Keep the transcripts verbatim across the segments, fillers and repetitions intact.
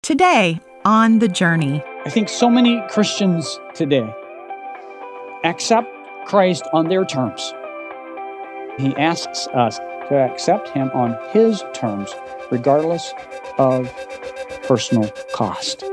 Today on The Journey. I think so many Christians today accept Christ on their terms. He asks us to accept Him on His terms, regardless of personal cost.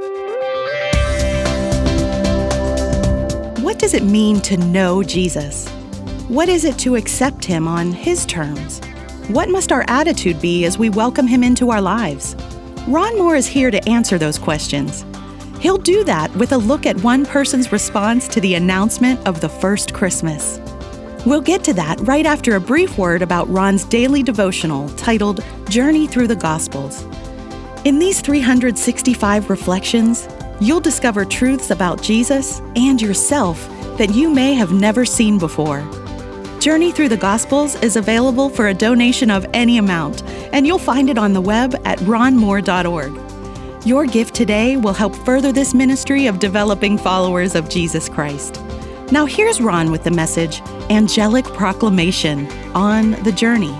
What does it mean to know Jesus? What is it to accept Him on His terms? What must our attitude be as we welcome Him into our lives? Ron Moore is here to answer those questions. He'll do that with a look at one person's response to the announcement of the first Christmas. We'll get to that right after a brief word about Ron's daily devotional titled Journey Through the Gospels. In these three hundred sixty-five reflections, you'll discover truths about Jesus and yourself that you may have never seen before. Journey Through the Gospels is available for a donation of any amount, and you'll find it on the web at ron moore dot org. Your gift today will help further this ministry of developing followers of Jesus Christ. Now here's Ron with the message, Angelic Proclamation, on The Journey.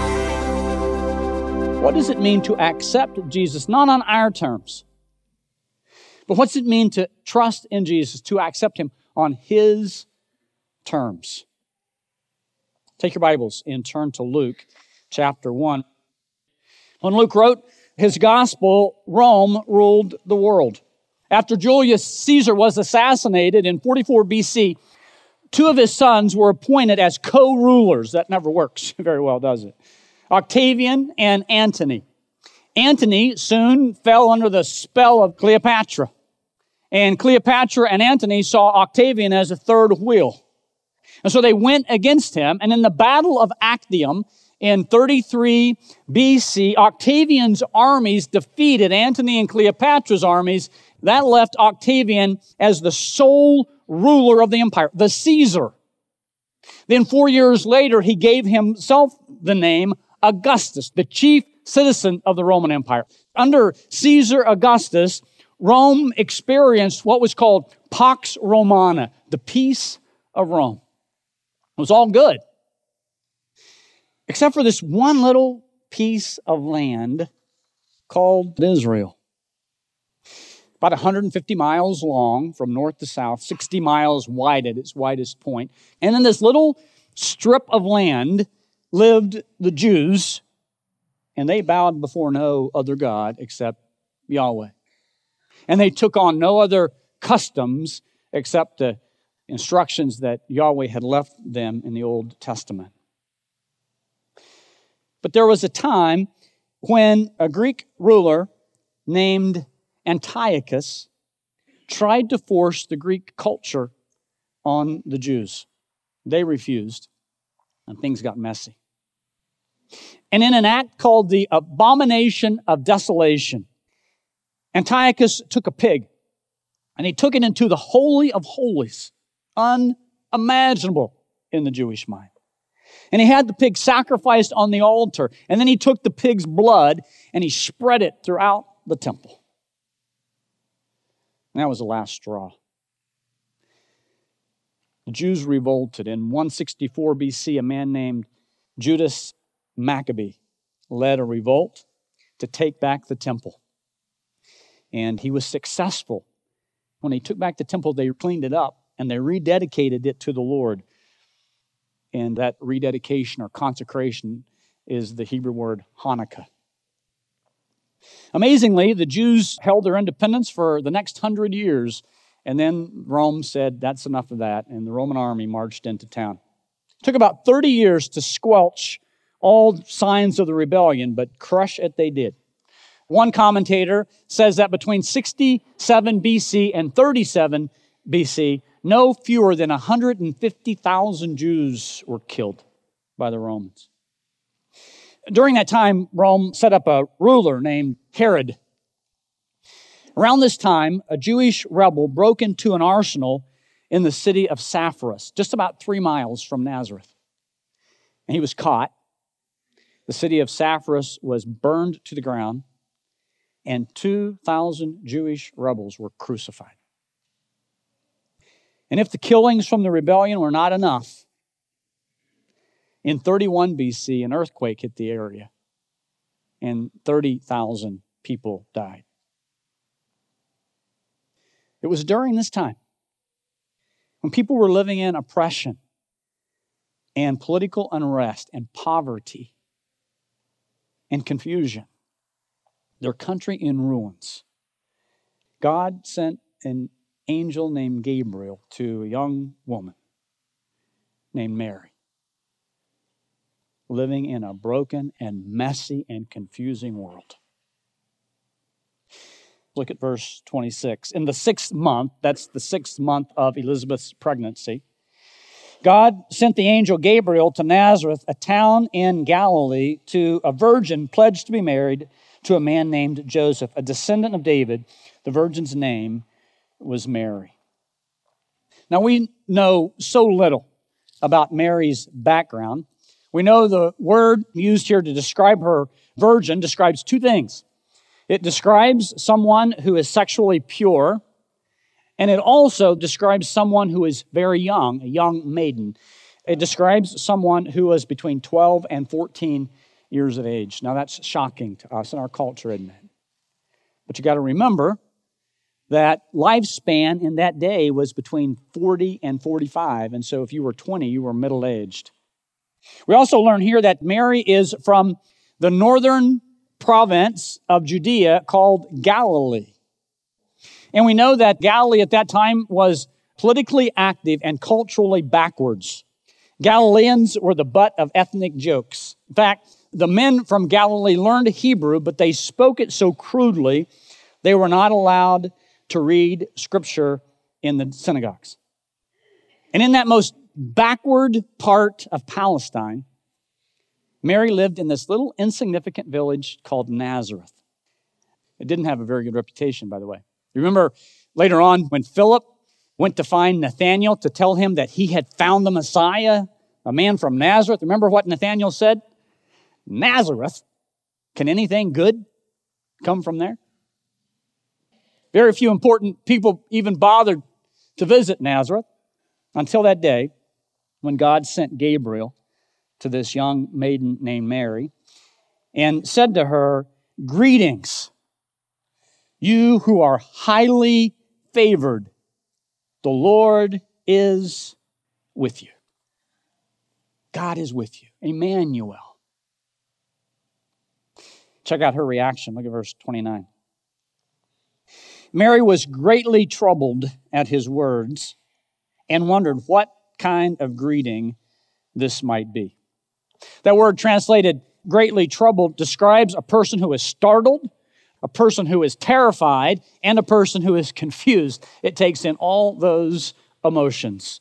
What does it mean to accept Jesus, not on our terms, but what's it mean to trust in Jesus, to accept Him on His terms? Take your Bibles and turn to Luke chapter one. When Luke wrote his gospel, Rome ruled the world. After Julius Caesar was assassinated in forty-four B C, two of his sons were appointed as co-rulers. That never works very well, does it? Octavian and Antony. Antony soon fell under the spell of Cleopatra. And Cleopatra and Antony saw Octavian as a third wheel. And so they went against him, and in the Battle of Actium in thirty-three B C, Octavian's armies defeated Antony and Cleopatra's armies. That left Octavian as the sole ruler of the empire, the Caesar. Then four years later, he gave himself the name Augustus, the chief citizen of the Roman Empire. Under Caesar Augustus, Rome experienced what was called Pax Romana, the peace of Rome. It was all good, except for this one little piece of land called Israel. About one hundred fifty miles long from north to south, sixty miles wide at its widest point. And in this little strip of land lived the Jews, and they bowed before no other God except Yahweh. And they took on no other customs except the instructions that Yahweh had left them in the Old Testament. But there was a time when a Greek ruler named Antiochus tried to force the Greek culture on the Jews. They refused, and things got messy. And in an act called the Abomination of Desolation, Antiochus took a pig, and he took it into the Holy of Holies, unimaginable in the Jewish mind. And he had the pig sacrificed on the altar, and then he took the pig's blood and he spread it throughout the temple. And that was the last straw. The Jews revolted. In one sixty-four B C, a man named Judas Maccabee led a revolt to take back the temple. And he was successful. When he took back the temple, they cleaned it up and they rededicated it to the Lord. And that rededication or consecration is the Hebrew word Hanukkah. Amazingly, the Jews held their independence for the next hundred years, and then Rome said, that's enough of that, and the Roman army marched into town. It took about thirty years to squelch all signs of the rebellion, but crush it they did. One commentator says that between sixty-seven B C and thirty-seven B C, no fewer than one hundred fifty thousand Jews were killed by the Romans. During that time, Rome set up a ruler named Herod. Around this time, a Jewish rebel broke into an arsenal in the city of Sepphoris, just about three miles from Nazareth. And he was caught. The city of Sepphoris was burned to the ground, and two thousand Jewish rebels were crucified. And if the killings from the rebellion were not enough, in thirty-one B C, an earthquake hit the area, and thirty thousand people died. It was during this time when people were living in oppression and political unrest and poverty and confusion, their country in ruins. God sent an angel named Gabriel to a young woman named Mary, living in a broken and messy and confusing world. Look at verse twenty-six. In the sixth month, that's the sixth month of Elizabeth's pregnancy, God sent the angel Gabriel to Nazareth, a town in Galilee, to a virgin pledged to be married to a man named Joseph, a descendant of David. The virgin's name was Mary. Now, we know so little about Mary's background. We know the word used here to describe her virgin describes two things. It describes someone who is sexually pure, and it also describes someone who is very young, a young maiden. It describes someone who was between twelve and fourteen years of age. Now, that's shocking to us in our culture, isn't it? But you got to remember that lifespan in that day was between forty and forty-five, and so if you were twenty, you were middle-aged. We also learn here that Mary is from the northern province of Judea called Galilee. And we know that Galilee at that time was politically active and culturally backwards. Galileans were the butt of ethnic jokes. In fact, the men from Galilee learned Hebrew, but they spoke it so crudely, they were not allowed to read Scripture in the synagogues. And in that most backward part of Palestine, Mary lived in this little insignificant village called Nazareth. It didn't have a very good reputation, by the way. You remember later on when Philip went to find Nathanael to tell him that he had found the Messiah, a man from Nazareth. Remember what Nathanael said? Nazareth? Can anything good come from there? Very few important people even bothered to visit Nazareth until that day when God sent Gabriel to this young maiden named Mary and said to her, "Greetings, you who are highly favored. The Lord is with you." God is with you. Emmanuel. Check out her reaction. Look at verse twenty-nine. Mary was greatly troubled at his words and wondered what kind of greeting this might be. That word translated greatly troubled describes a person who is startled, a person who is terrified, and a person who is confused. It takes in all those emotions.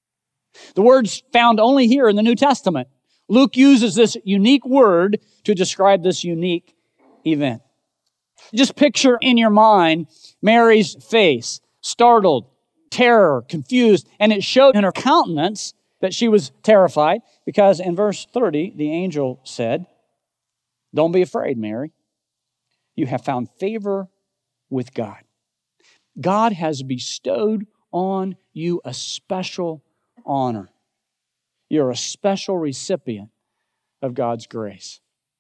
The word's found only here in the New Testament. Luke uses this unique word to describe this unique event. Just picture in your mind Mary's face, startled, terror, confused, and it showed in her countenance that she was terrified because in verse thirty, the angel said, "Don't be afraid, Mary. You have found favor with God. God has bestowed on you a special honor. You're a special recipient of God's grace."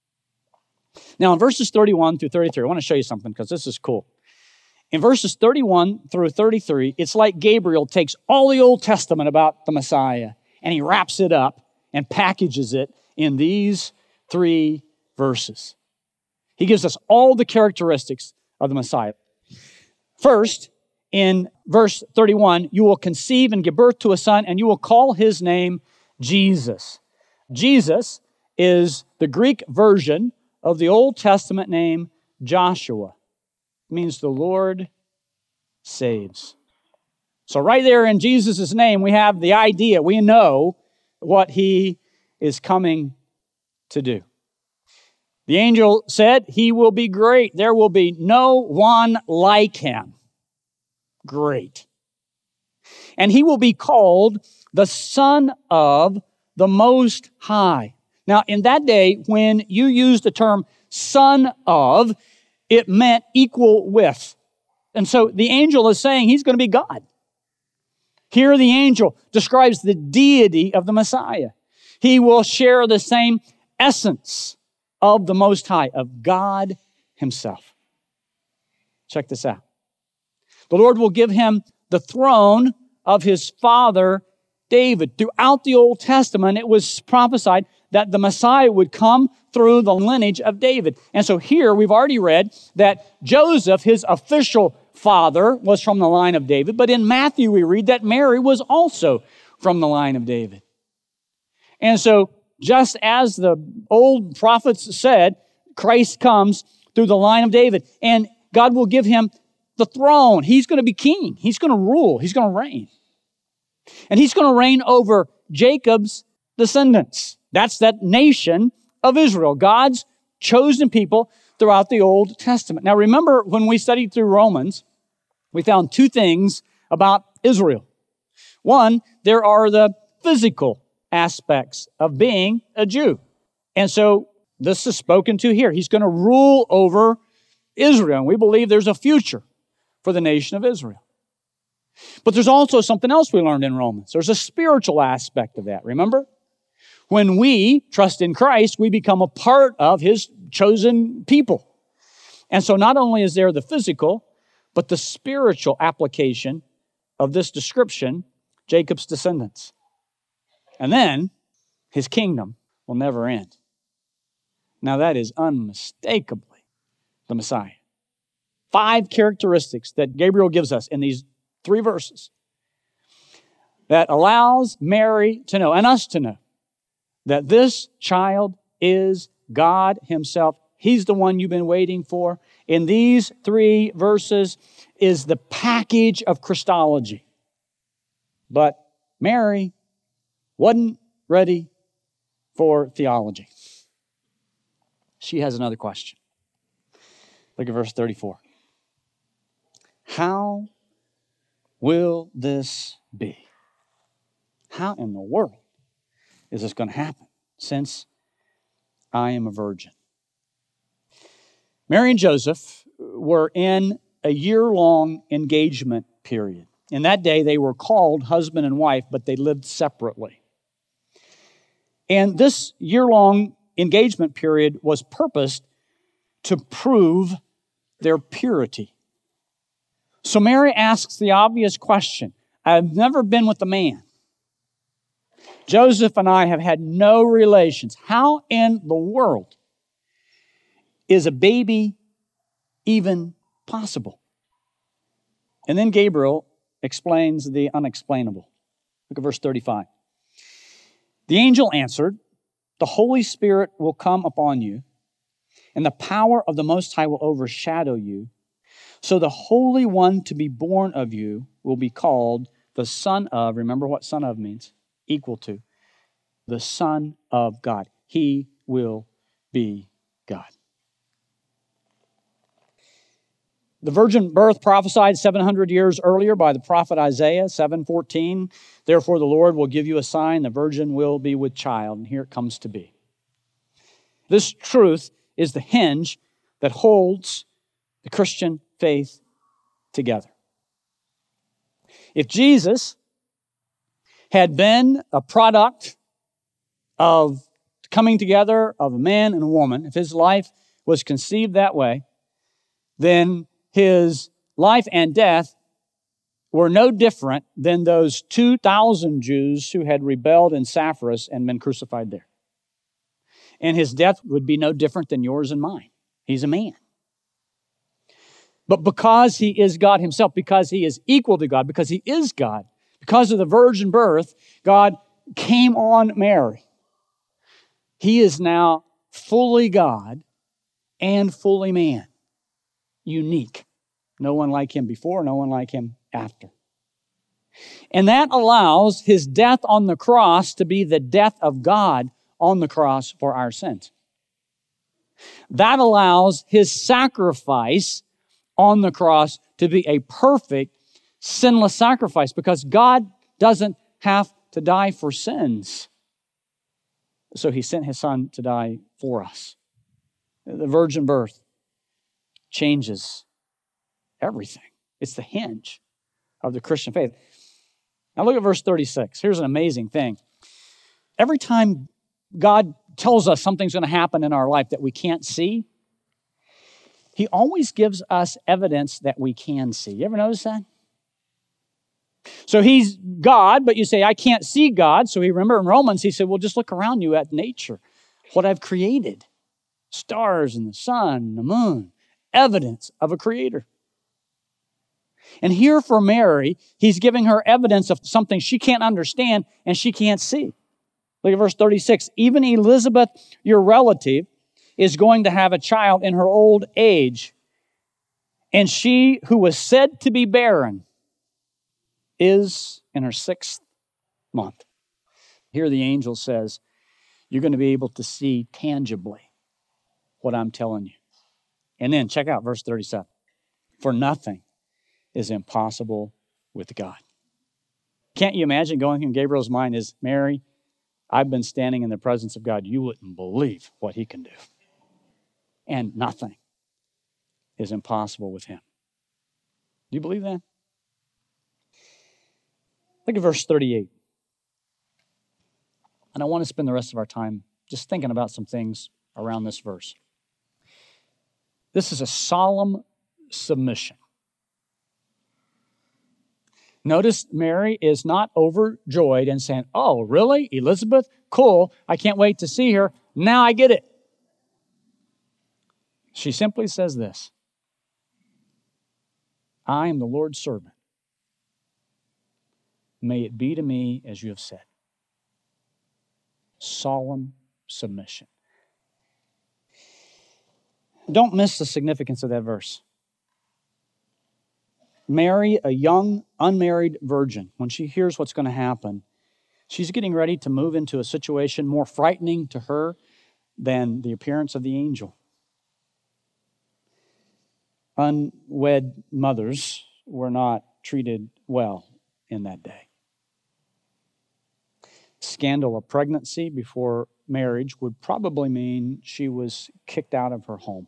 Now, in verses thirty-one through thirty-three, I want to show you something because this is cool. In verses thirty-one through thirty-three, it's like Gabriel takes all the Old Testament about the Messiah and he wraps it up and packages it in these three verses. He gives us all the characteristics of the Messiah. First, in verse thirty-one, you will conceive and give birth to a son, and you will call his name Jesus. Jesus is the Greek version of the Old Testament name Joshua. It means the Lord saves. So right there in Jesus' name, we have the idea. We know what he is coming to do. The angel said, "He will be great. There will be no one like him." Great. And he will be called the Son of the Most High. Now, in that day, when you used the term son of, it meant equal with. And so the angel is saying he's going to be God. Here the angel describes the deity of the Messiah. He will share the same essence of the Most High, of God himself. Check this out. The Lord will give him the throne of his father David. Throughout the Old Testament, it was prophesied that the Messiah would come through the lineage of David. And so here we've already read that Joseph, his official father, was from the line of David. But in Matthew we read that Mary was also from the line of David. And so just as the old prophets said, Christ comes through the line of David. And God will give him the throne. He's going to be king. He's going to rule. He's going to reign. And he's going to reign over Jacob's descendants. That's that nation of Israel, God's chosen people throughout the Old Testament. Now remember, when we studied through Romans, we found two things about Israel. One, there are the physical aspects of being a Jew. And so this is spoken to here. He's going to rule over Israel. And we believe there's a future for the nation of Israel. But there's also something else we learned in Romans. There's a spiritual aspect of that. Remember? When we trust in Christ, we become a part of his chosen people. And so not only is there the physical, but the spiritual application of this description, Jacob's descendants. And then his kingdom will never end. Now that is unmistakably the Messiah. Five characteristics that Gabriel gives us in these three verses that allows Mary to know, and us to know, that this child is God himself. He's the one you've been waiting for. In these three verses is the package of Christology. But Mary wasn't ready for theology. She has another question. Look at verse thirty-four. How will this be? How in the world is this going to happen since I am a virgin? Mary and Joseph were in a year-long engagement period. In that day, they were called husband and wife, but they lived separately. And this year-long engagement period was purposed to prove their purity. So Mary asks the obvious question. I've never been with a man. Joseph and I have had no relations. How in the world is a baby even possible? And then Gabriel explains the unexplainable. Look at verse thirty-five. The angel answered, the Holy Spirit will come upon you, and the power of the Most High will overshadow you. So the Holy One to be born of you will be called the Son of, remember what Son of means? Equal to, the Son of God. He will be God. The virgin birth prophesied seven hundred years earlier by the prophet Isaiah, seven fourteen. Therefore the Lord will give you a sign, the virgin will be with child. And here it comes to be. This truth is the hinge that holds the Christian faith together. If Jesus had been a product of coming together of a man and a woman, if his life was conceived that way, then his life and death were no different than those two thousand Jews who had rebelled in Sapphoris and been crucified there. And his death would be no different than yours and mine. He's a man. But because he is God himself, because he is equal to God, because he is God, because of the virgin birth, God came on Mary. He is now fully God and fully man. Unique. No one like him before, no one like him after. And that allows his death on the cross to be the death of God on the cross for our sins. That allows his sacrifice on the cross to be a perfect, sinless sacrifice because God doesn't have to die for sins. So he sent his son to die for us. The virgin birth changes everything. It's the hinge of the Christian faith. Now look at verse thirty-six. Here's an amazing thing. Every time God tells us something's going to happen in our life that we can't see, He always gives us evidence that we can see. You ever notice that? So he's God, but you say, I can't see God. So he remember in Romans, he said, well, just look around you at nature, what I've created. Stars and the sun and the moon, evidence of a creator. And here for Mary, he's giving her evidence of something she can't understand and she can't see. Look at verse thirty-six. Even Elizabeth, your relative, is going to have a child in her old age. And she who was said to be barren is in her sixth month. Here the angel says, you're going to be able to see tangibly what I'm telling you. And then check out verse thirty-seven. For nothing is impossible with God. Can't you imagine going in Gabriel's mind is, Mary, I've been standing in the presence of God. You wouldn't believe what he can do. And nothing is impossible with him. Do you believe that? Look at verse thirty-eight. And I want to spend the rest of our time just thinking about some things around this verse. This is a solemn submission. Notice Mary is not overjoyed and saying, oh, really? Elizabeth? Cool. I can't wait to see her. Now I get it. She simply says this. I am the Lord's servant. May it be to me as you have said. Solemn submission. Don't miss the significance of that verse. Mary, a young, unmarried virgin, when she hears what's going to happen, she's getting ready to move into a situation more frightening to her than the appearance of the angel. Unwed mothers were not treated well in that day. Scandal of pregnancy before marriage would probably mean she was kicked out of her home.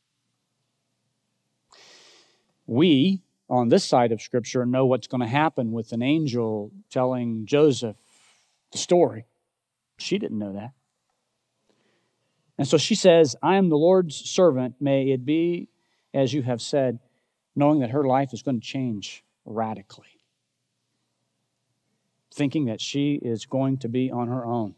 We, on this side of Scripture, know what's going to happen with an angel telling Joseph the story. She didn't know that. And so she says, I am the Lord's servant. May it be as you have said, knowing that her life is going to change radically. Thinking that she is going to be on her own.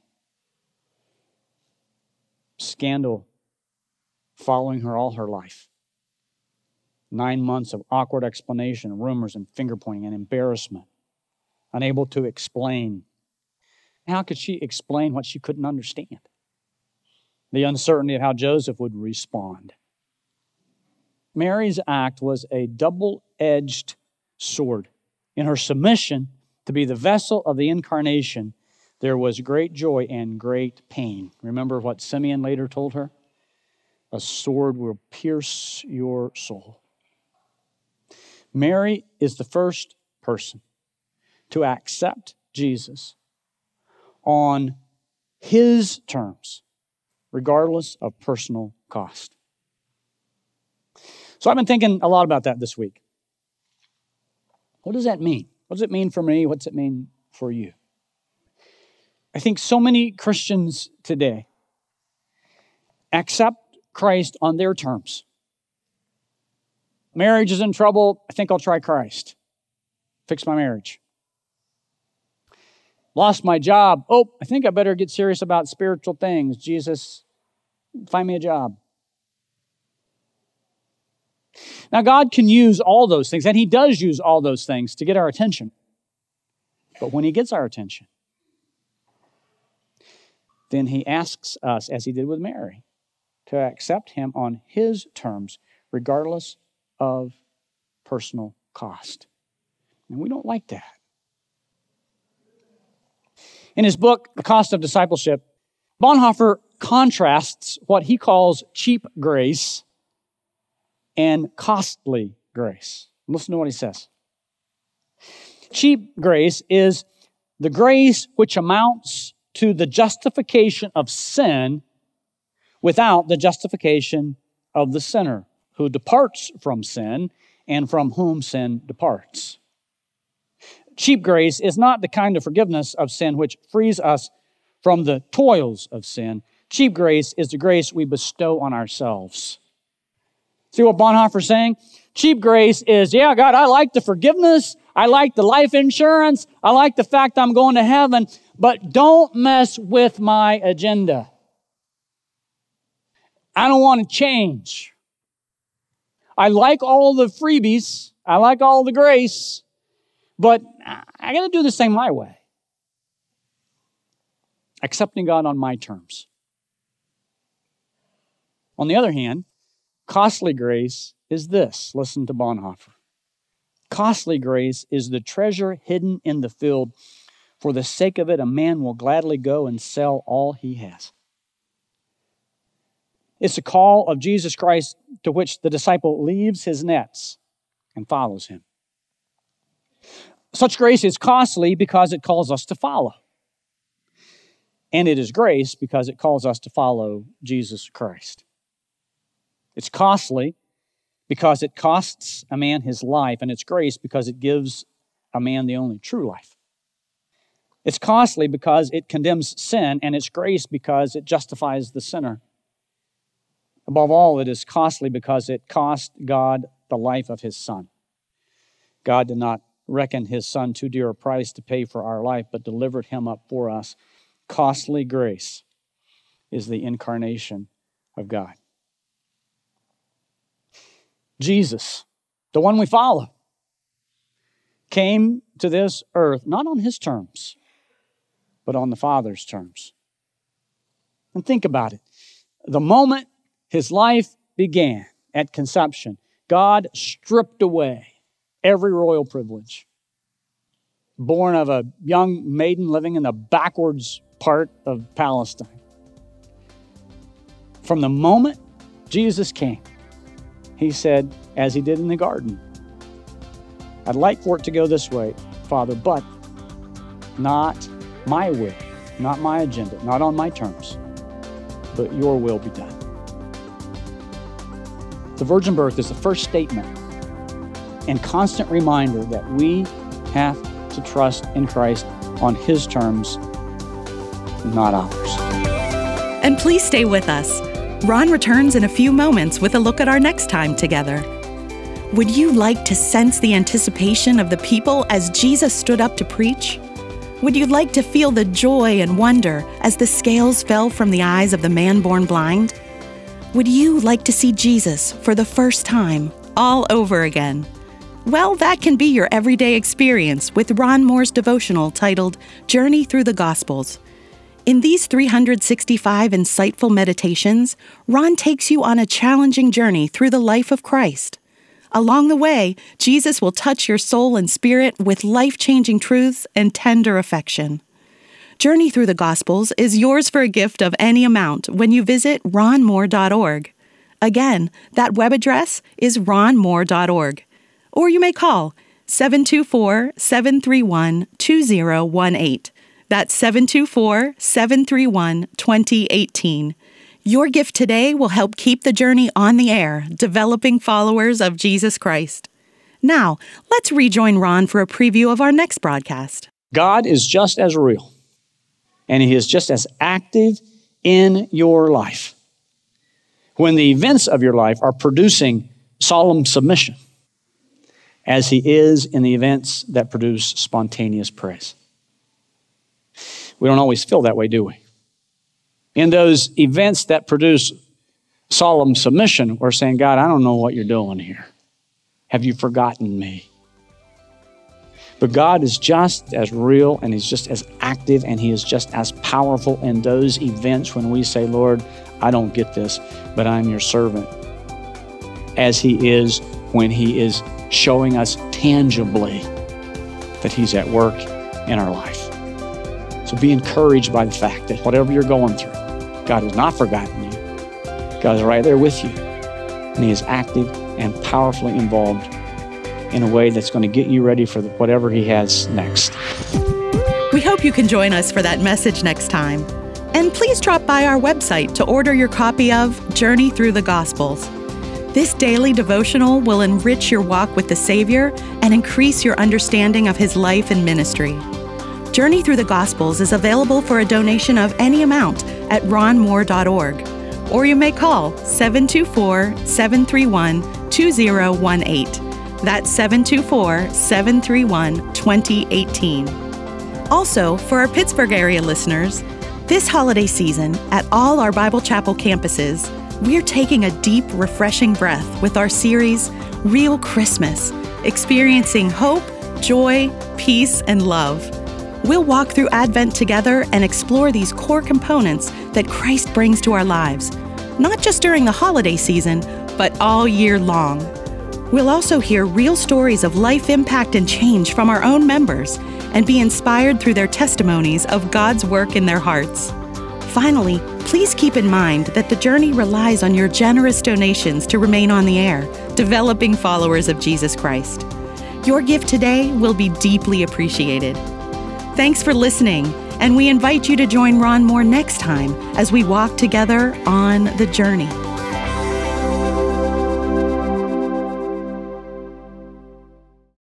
Scandal following her all her life. Nine months of awkward explanation, rumors, and finger-pointing and embarrassment. Unable to explain. How could she explain what she couldn't understand? The uncertainty of how Joseph would respond. Mary's act was a double-edged sword. In her submission to be the vessel of the incarnation, there was great joy and great pain. Remember what Simeon later told her? A sword will pierce your soul. Mary is the first person to accept Jesus on his terms, regardless of personal cost. So I've been thinking a lot about that this week. What does that mean? What does it mean for me? What's it mean for you? I think so many Christians today accept Christ on their terms. Marriage is in trouble. I think I'll try Christ. Fix my marriage. Lost my job. Oh, I think I better get serious about spiritual things. Jesus, find me a job. Now, God can use all those things, and he does use all those things to get our attention. But when he gets our attention, then he asks us, as he did with Mary, to accept him on his terms, regardless of personal cost. And we don't like that. In his book, The Cost of Discipleship, Bonhoeffer contrasts what he calls cheap grace and costly grace. Listen to what he says. Cheap grace is the grace which amounts to the justification of sin without the justification of the sinner who departs from sin and from whom sin departs. Cheap grace is not the kind of forgiveness of sin which frees us from the toils of sin. Cheap grace is the grace we bestow on ourselves. See what Bonhoeffer's saying? Cheap grace is, yeah, God, I like the forgiveness. I like the life insurance. I like the fact I'm going to heaven, but don't mess with my agenda. I don't want to change. I like all the freebies. I like all the grace, but I got to do this thing my way. Accepting God on my terms. On the other hand, costly grace is this. Listen to Bonhoeffer. Costly grace is the treasure hidden in the field. For the sake of it, a man will gladly go and sell all he has. It's a call of Jesus Christ to which the disciple leaves his nets and follows him. Such grace is costly because it calls us to follow. And it is grace because it calls us to follow Jesus Christ. It's costly because it costs a man his life, and it's grace because it gives a man the only true life. It's costly because it condemns sin, and it's grace because it justifies the sinner. Above all, it is costly because it cost God the life of his Son. God did not reckon his Son too dear a price to pay for our life, but delivered him up for us. Costly grace is the incarnation of God. Jesus, the one we follow, came to this earth not on his terms, but on the Father's terms. And think about it. The moment his life began at conception, God stripped away every royal privilege. Born of a young maiden living in the backwards part of Palestine. From the moment Jesus came, he said, as he did in the garden, I'd like for it to go this way, Father, but not my will, not my agenda, not on my terms, but your will be done. The virgin birth is the first statement and constant reminder that we have to trust in Christ on his terms, not ours. And please stay with us. Ron returns in a few moments with a look at our next time together. Would you like to sense the anticipation of the people as Jesus stood up to preach? Would you like to feel the joy and wonder as the scales fell from the eyes of the man born blind? Would you like to see Jesus for the first time all over again? Well, that can be your everyday experience with Ron Moore's devotional titled Journey Through the Gospels. In these three hundred sixty-five insightful meditations, Ron takes you on a challenging journey through the life of Christ. Along the way, Jesus will touch your soul and spirit with life-changing truths and tender affection. Journey Through the Gospels is yours for a gift of any amount when you visit ron moore dot org. Again, that web address is ron moore dot org. Or you may call seven two four, seven three one, two zero one eight. That's seven two four, seven three one, two zero one eight. Your gift today will help keep the journey on the air, developing followers of Jesus Christ. Now, let's rejoin Ron for a preview of our next broadcast. God is just as real, and he is just as active in your life when the events of your life are producing solemn submission as he is in the events that produce spontaneous praise. We don't always feel that way, do we? In those events that produce solemn submission, we're saying, God, I don't know what you're doing here. Have you forgotten me? But God is just as real, and he's just as active, and he is just as powerful in those events when we say, Lord, I don't get this, but I'm your servant, as he is when he is showing us tangibly that he's at work in our life. So be encouraged by the fact that whatever you're going through, God has not forgotten you. God is right there with you. And he is active and powerfully involved in a way that's going to get you ready for whatever he has next. We hope you can join us for that message next time. And please drop by our website to order your copy of Journey Through the Gospels. This daily devotional will enrich your walk with the Savior and increase your understanding of his life and ministry. Journey Through the Gospels is available for a donation of any amount at ron moore dot org. or you may call seven two four, seven three one, two zero one eight. That's seven two four, seven three one, two zero one eight. Also, for our Pittsburgh area listeners, this holiday season at all our Bible Chapel campuses, we're taking a deep, refreshing breath with our series, Real Christmas, experiencing hope, joy, peace, and love. We'll walk through Advent together and explore these core components that Christ brings to our lives, not just during the holiday season, but all year long. We'll also hear real stories of life impact and change from our own members and be inspired through their testimonies of God's work in their hearts. Finally, please keep in mind that the journey relies on your generous donations to remain on the air, developing followers of Jesus Christ. Your gift today will be deeply appreciated. Thanks for listening, and we invite you to join Ron Moore next time as we walk together on the journey.